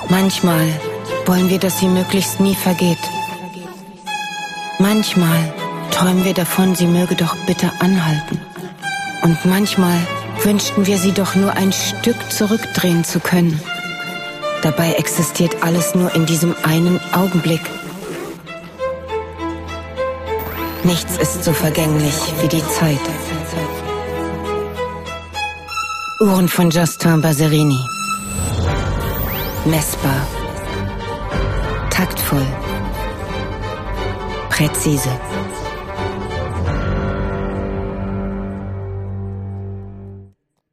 Manchmal wollen wir, dass sie möglichst nie vergeht. Manchmal träumen wir davon, sie möge doch bitte anhalten. Und manchmal wünschten wir, sie doch nur ein Stück zurückdrehen zu können. Dabei existiert alles nur in diesem einen Augenblick. Nichts ist so vergänglich wie die Zeit. Uhren von Justin Baserini. Messbar. Taktvoll. Präzise.